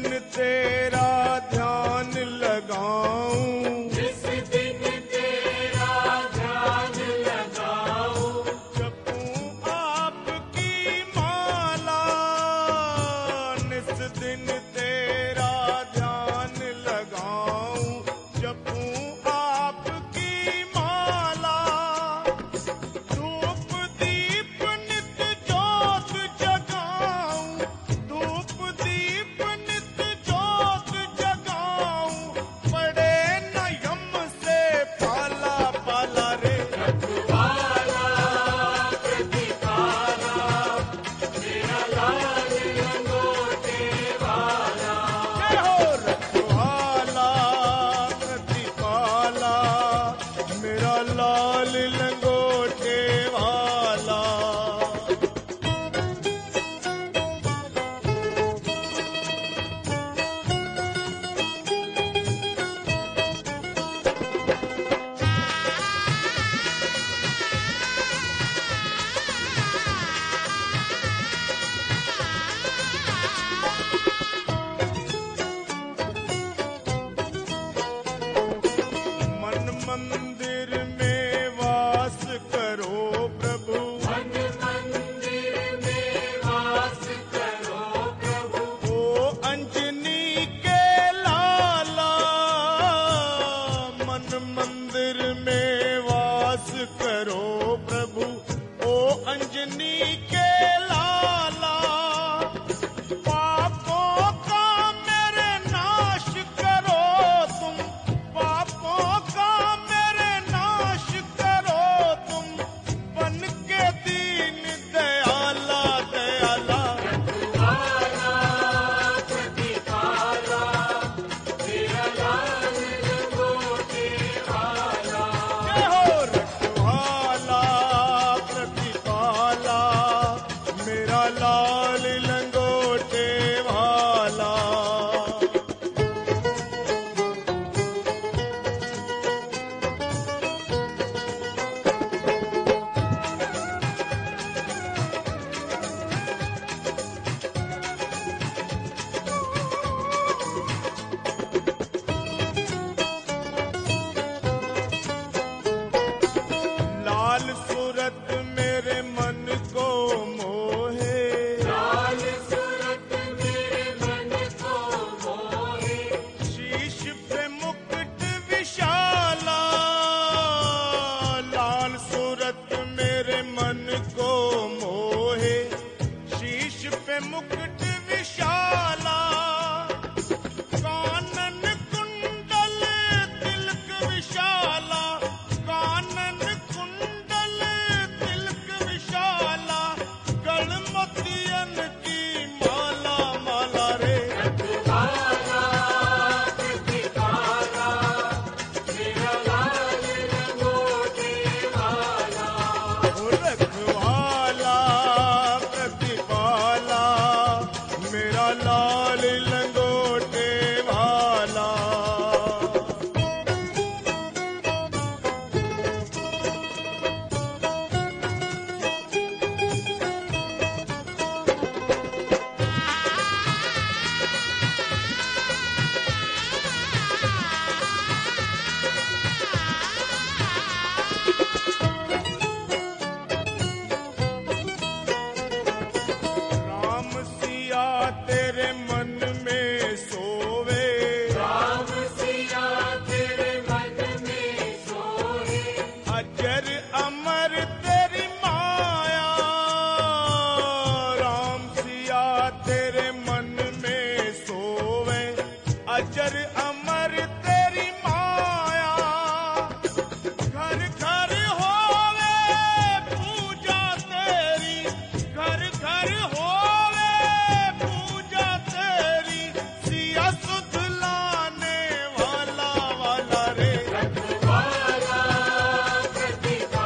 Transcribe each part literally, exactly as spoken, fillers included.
दिन तेरा ध्यान लगाऊं, जिस दिन तेरा ध्यान लगाऊं, जपूं आपकी माला, निस दिन तेरा ध्यान लगाऊं, जपूं आपकी माला, धूप दीप नित ज्योत जगाऊं, धूप दीप नित ज्योत जगाऊं, पड़े न यम से पाला पाला रे। रखवाला प्रतिपाला, मेरा लाल लंगोटे वाला। जय हो रखवाला प्रतिपाला, मेरा लाल लंगोटे वाला। मन मंदिर में वास करो प्रभु, मन मंदिर में वास करो प्रभु, ओ अंजनी के लाला, मन मंदिर में वास करो प्रभु, ओ अंजनी के लाला, पापों का मेरे नाश करो तुम, पापों का मेरे नाश करो तुम, बन के दीन दयाला दयाला। रखवाला प्रतिपाला, मेरा लाल लंगोटे वाला। जय हो रखवाला प्रतिपाला, मेरा लाल लंगोटे वाला। लाल सूरत मेरे मन को मोहे, लाल सूरत मेरे मन को मोहे, शीश पे मुकुट विशाला, लाल सूरत मेरे मन को मोहे, शीश पे मुकुट विशाला, कानन कुंडल तिलक विशाला, कानन कुंडल तिलक विशाला, गल मोतियन की माला माला रे। रखवाला प्रतिपाला, मेरा लाल लंगोटे वाला। ओ रखवाला प्रतिपाला, मेरा लाल लंगोटे वाला। राम सिया तेरे मन में सोवे, राम सिया तेरे मन में सोहे, अजर अमर तेरी माया, राम सिया तेरे मन में सोवे, अजर अमर तेरी माया, घर घर होवे पूजा तेरी, घर घर होवे पूजा तेरी, सिया सुध लाने वाला वाला रे। रखवाला प्रतिपाला,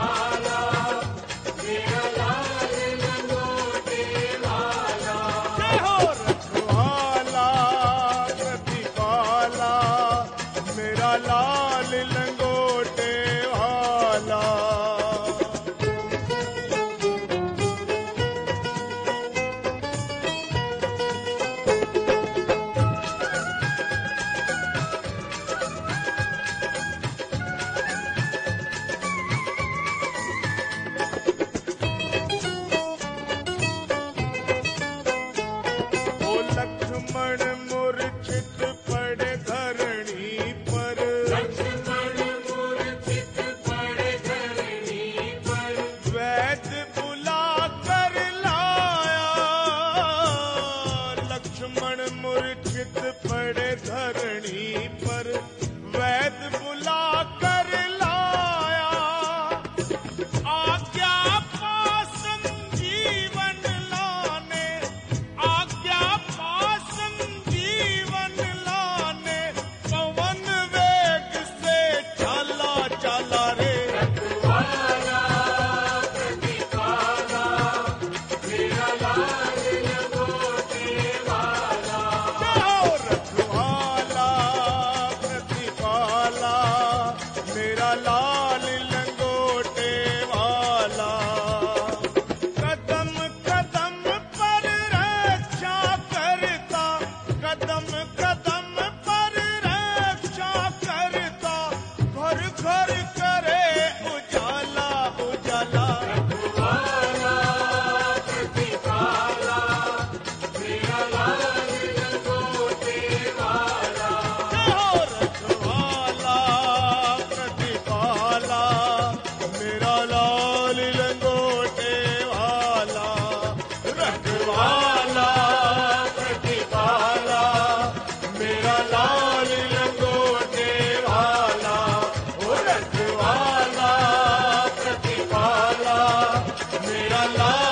मेरा लाल